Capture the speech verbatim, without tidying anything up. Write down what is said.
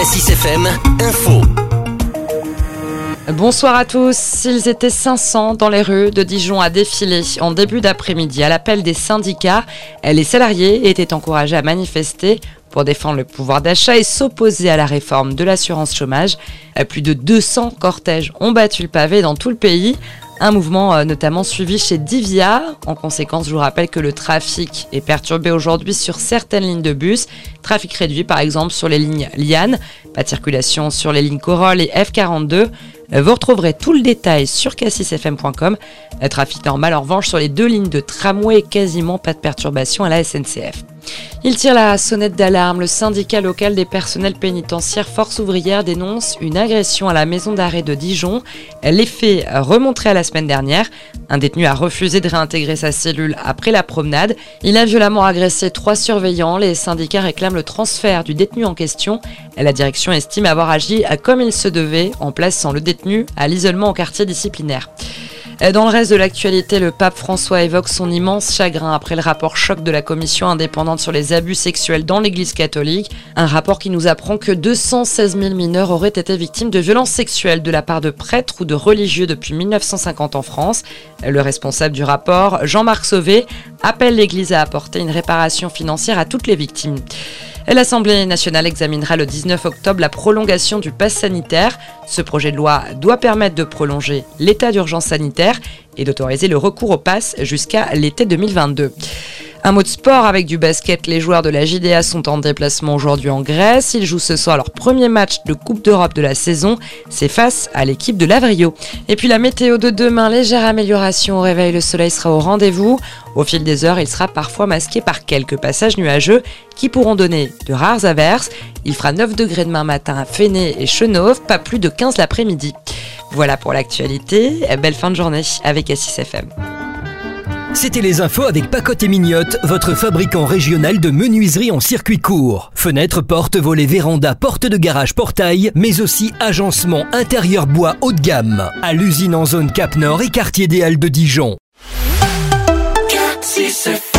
Cassis F M, info. Bonsoir à tous. Ils étaient cinq cents dans les rues de Dijon à défiler en début d'après-midi à l'appel des syndicats. Les salariés étaient encouragés à manifester pour défendre le pouvoir d'achat et s'opposer à la réforme de l'assurance chômage. Plus de deux cents cortèges ont battu le pavé dans tout le pays. Un mouvement notamment suivi chez Divia. En conséquence, je vous rappelle que le trafic est perturbé aujourd'hui sur certaines lignes de bus. Trafic réduit par exemple sur les lignes Liane. Pas de circulation sur les lignes Corolle et F quarante-deux. Vous retrouverez tout le détail sur cassis f m point com. Trafic normal en revanche sur les deux lignes de tramway et quasiment pas de perturbation à la S N C F. Il tire la sonnette d'alarme. Le syndicat local des personnels pénitentiaires Force ouvrière dénonce une agression à la maison d'arrêt de Dijon. Les faits remonteraient à la semaine dernière. Un détenu a refusé de réintégrer sa cellule après la promenade. Il a violemment agressé trois surveillants. Les syndicats réclament le transfert du détenu en question. La direction estime avoir agi comme il se devait en plaçant le détenu à l'isolement au quartier disciplinaire. Dans le reste de l'actualité, le pape François évoque son immense chagrin après le rapport choc de la commission indépendante sur les abus sexuels dans l'église catholique. Un rapport qui nous apprend que deux cent seize mille mineurs auraient été victimes de violences sexuelles de la part de prêtres ou de religieux depuis mille neuf cent cinquante en France. Le responsable du rapport, Jean-Marc Sauvé, appelle l'église à apporter une réparation financière à toutes les victimes. L'Assemblée nationale examinera le dix-neuf octobre la prolongation du pass sanitaire. Ce projet de loi doit permettre de prolonger l'état d'urgence sanitaire et d'autoriser le recours au pass jusqu'à l'été deux mille vingt-deux. Un mot de sport avec du basket. Les joueurs de la J D A sont en déplacement aujourd'hui en Grèce. Ils jouent ce soir leur premier match de Coupe d'Europe de la saison. C'est face à l'équipe de Lavrio. Et puis la météo de demain, légère amélioration au réveil. Le soleil sera au rendez-vous. Au fil des heures, il sera parfois masqué par quelques passages nuageux qui pourront donner de rares averses. Il fera neuf degrés demain matin à Fenay et Chenauve, pas plus de quinze l'après-midi. Voilà pour l'actualité. Belle fin de journée avec Cassis F M. C'était les infos avec Pacotte et Mignotte, votre fabricant régional de menuiserie en circuit court. Fenêtres, portes, volets, vérandas, portes de garage, portail, mais aussi agencement intérieur bois haut de gamme. À l'usine en zone Cap Nord et quartier des Halles de Dijon.